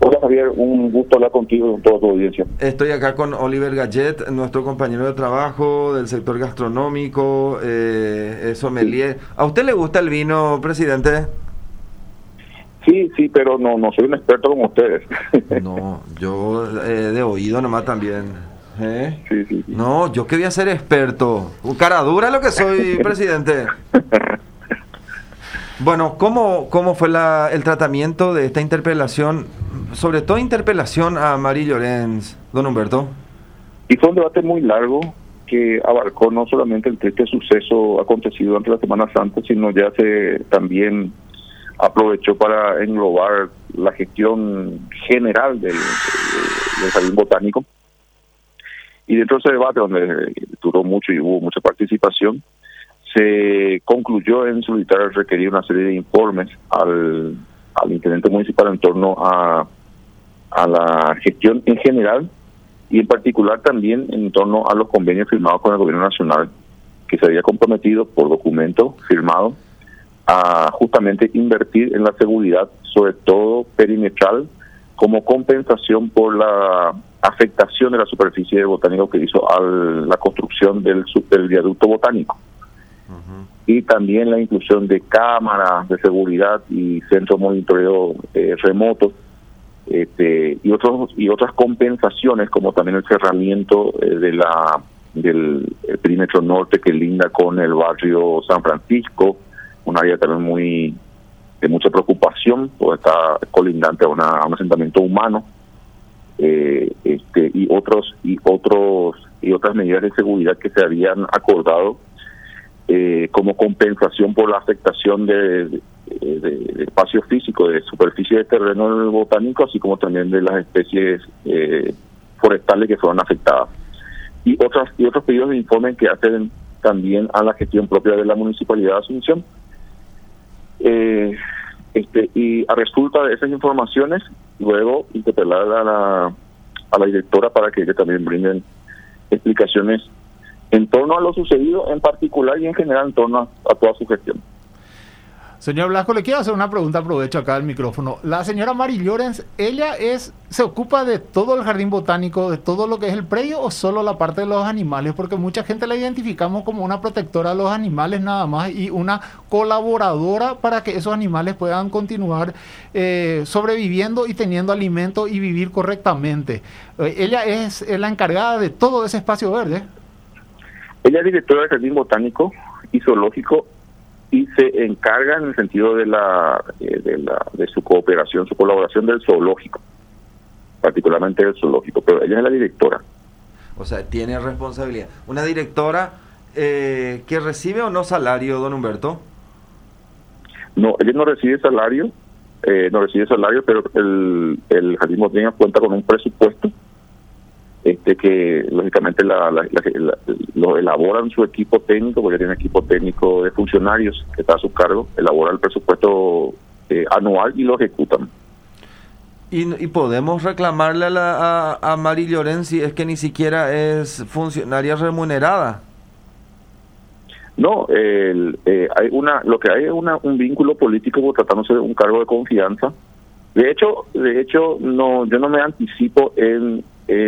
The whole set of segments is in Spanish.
Hola Javier, un gusto hablar contigo y con toda tu audiencia. Estoy acá con Oliver Gallet, nuestro compañero de trabajo del sector gastronómico, sommelier. ¿A usted le gusta el vino, presidente? Sí, pero no soy un experto como ustedes. No, yo de oído nomás también. Sí. No, yo quería ser experto. Cara dura lo que soy, presidente. Bueno, ¿cómo fue el tratamiento de esta interpelación? Sobre todo interpelación a Mari Llorens, don Humberto. Y fue un debate muy largo que abarcó no solamente el triste suceso acontecido durante la Semana Santa, sino ya se también aprovechó para englobar la gestión general del Jardín Botánico. Y dentro de ese debate, donde duró mucho y hubo mucha participación, se concluyó en solicitar requerir una serie de informes al intendente municipal en torno a la gestión en general y en particular también en torno a los convenios firmados con el gobierno nacional, que se había comprometido por documento firmado a justamente invertir en la seguridad, sobre todo perimetral, como compensación por la afectación de la superficie de botánico que hizo a la construcción del viaducto botánico. Y también la inclusión de cámaras de seguridad y centros de monitoreo remotos, y otras compensaciones, como también el cerramiento del perímetro norte que linda con el barrio San Francisco, un área también de mucha preocupación, porque está colindante a un asentamiento humano, y otras medidas de seguridad que se habían acordado como compensación por la afectación de espacio físico, de superficie de terreno del botánico, así como también de las especies forestales que fueron afectadas. Y otros pedidos de informe que hacen también a la gestión propia de la Municipalidad de Asunción. Y a resulta de esas informaciones, luego interpelar a la directora para que ella también brinden explicaciones en torno a lo sucedido en particular y en general en torno a toda su gestión. Señor Blasco, le quiero hacer una pregunta, aprovecho acá el micrófono. La señora Mari Llorens, ¿ella se ocupa de todo el jardín botánico, de todo lo que es el predio, o solo la parte de los animales? Porque mucha gente la identificamos como una protectora de los animales nada más y una colaboradora para que esos animales puedan continuar sobreviviendo y teniendo alimento y vivir correctamente. Ella es la encargada de todo ese espacio verde. Ella es directora del Jardín Botánico y Zoológico y se encarga en el sentido de su cooperación, su colaboración del zoológico, particularmente del zoológico, pero ella es la directora. O sea, tiene responsabilidad. ¿Una directora que recibe o no salario, don Humberto? No, ella no recibe salario, pero el Jardín Botánico cuenta con un presupuesto que lógicamente lo elaboran su equipo técnico, porque tiene equipo técnico de funcionarios que está a su cargo, elabora el presupuesto anual y lo ejecutan. Y podemos reclamarle a Mari Llorens si es que ni siquiera es funcionaria remunerada. No, hay un vínculo político por tratándose de un cargo de confianza. De hecho, yo no me anticipo en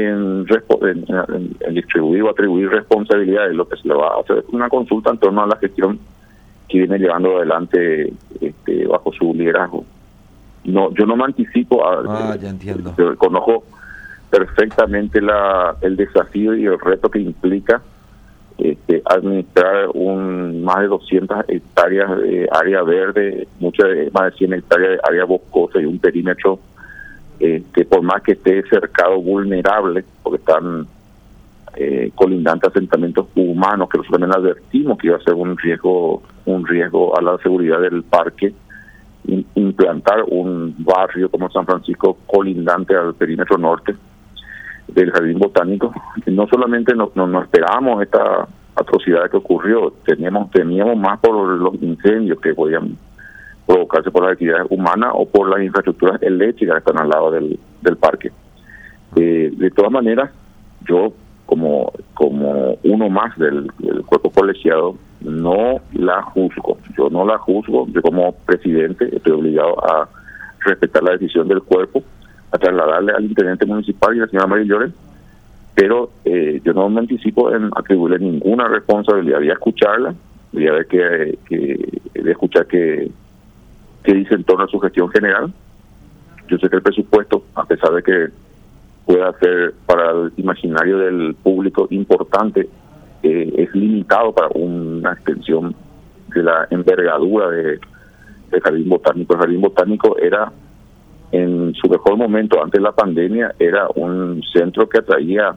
distribuir o atribuir responsabilidades. Lo que se le va a hacer es una consulta en torno a la gestión que viene llevando adelante bajo su liderazgo. No, yo no me anticipo ya entiendo. Conozco perfectamente el desafío y el reto que implica administrar más de 200 hectáreas de área verde, más de 100 hectáreas de área boscosa y un perímetro que por más que esté cercado vulnerable, porque están colindantes asentamientos humanos, que nosotros también advertimos que iba a ser un riesgo a la seguridad del parque, implantar un barrio como San Francisco colindante al perímetro norte del Jardín Botánico. No solamente no esperábamos esta atrocidad que ocurrió, temíamos más por los incendios que podían provocarse por las actividades humanas o por las infraestructuras eléctricas que están al lado del parque. De todas maneras, yo como uno más del cuerpo colegiado no la juzgo. Yo como presidente estoy obligado a respetar la decisión del cuerpo, a trasladarle al intendente municipal y a la señora Mari Llorens, pero yo no me anticipo en atribuirle ninguna responsabilidad. Voy a escucharla, voy a ver voy a escuchar qué dice en torno a su gestión general. Yo sé que el presupuesto, a pesar de que pueda ser para el imaginario del público importante, es limitado para una extensión de la envergadura del Jardín Botánico. El Jardín Botánico era, en su mejor momento antes de la pandemia, era un centro que atraía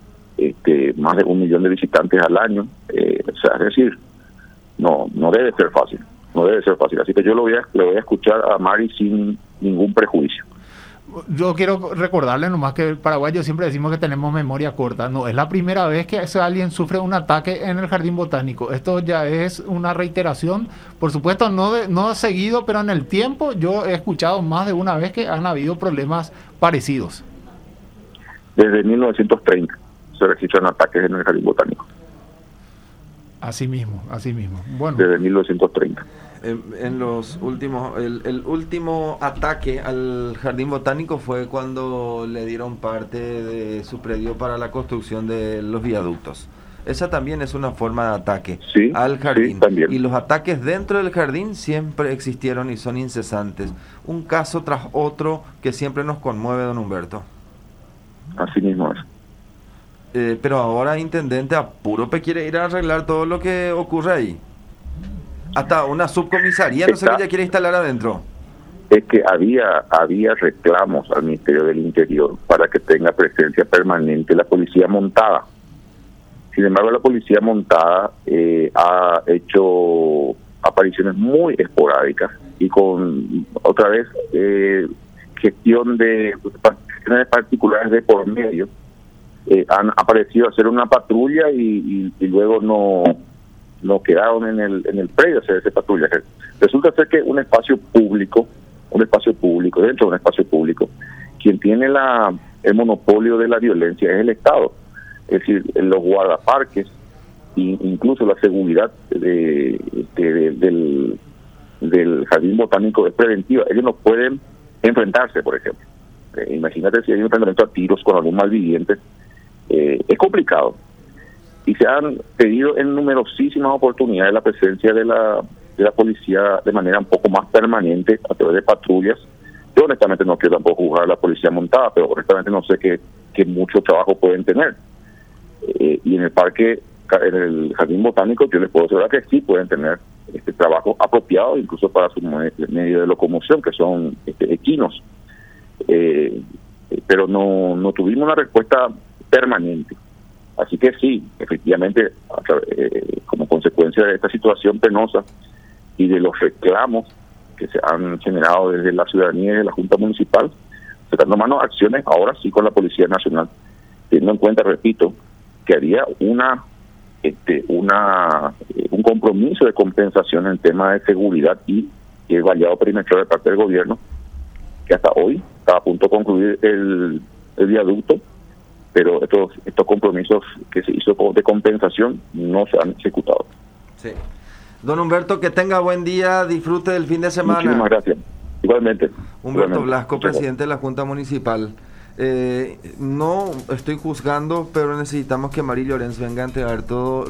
más de 1 millón de visitantes al año. O sea, es decir, no debe ser fácil, no debe ser fácil. Así que yo le voy a escuchar a Mari sin ningún prejuicio. Yo quiero recordarle nomás que el paraguayo siempre decimos que tenemos memoria corta. No, es la primera vez que alguien sufre un ataque en el Jardín Botánico. Esto ya es una reiteración, por supuesto no seguido, pero en el tiempo yo he escuchado más de una vez que han habido problemas parecidos. Desde 1930 se registran ataques en el Jardín Botánico. Así mismo. Bueno. Desde 1930. En los últimos, el último ataque al Jardín Botánico fue cuando le dieron parte de su predio para la construcción de los viaductos. Esa también es una forma de ataque al jardín. Sí, también. Y los ataques dentro del jardín siempre existieron y son incesantes. Un caso tras otro que siempre nos conmueve, don Humberto. Así mismo es. Pero ahora, intendente, a puro pe quiere ir a arreglar todo lo que ocurre ahí. Hasta una subcomisaría, no sé qué ya quiere instalar adentro. Es que había reclamos al Ministerio del Interior para que tenga presencia permanente la policía montada. Sin embargo, la policía montada ha hecho apariciones muy esporádicas y con, otra vez, gestiones particulares de por medio. Han aparecido a hacer una patrulla y luego no quedaron en el predio hacer ese patrullaje. Resulta ser que un espacio público, dentro de un espacio público, quien tiene el monopolio de la violencia es el Estado. Es decir, los guardaparques e incluso la seguridad del Jardín Botánico es preventiva. Ellos no pueden enfrentarse, por ejemplo. Imagínate si hay un enfrentamiento a tiros con algún malviviente. Es complicado. Y se han pedido en numerosísimas oportunidades la presencia de la policía de manera un poco más permanente a través de patrullas. Yo honestamente no quiero tampoco juzgar a la policía montada, pero honestamente no sé qué mucho trabajo pueden tener. Y en el parque, en el Jardín Botánico, yo les puedo asegurar que sí pueden tener este trabajo apropiado, incluso para su medio de locomoción, que son equinos. Pero no tuvimos una respuesta permanente. Así que sí, efectivamente, como consecuencia de esta situación penosa y de los reclamos que se han generado desde la ciudadanía y de la Junta Municipal, se están tomando acciones ahora sí con la Policía Nacional, teniendo en cuenta, repito, que había un compromiso de compensación en tema de seguridad y el vallado perimetral de parte del gobierno, que hasta hoy está a punto de concluir el viaducto, pero estos compromisos que se hizo de compensación no se han ejecutado. Sí. Don Humberto, que tenga buen día, disfrute del fin de semana. Muchísimas gracias. Igualmente. Humberto Blasco, presidente de la Junta Municipal. No estoy juzgando, pero necesitamos que Mari Llorens venga a entregar todo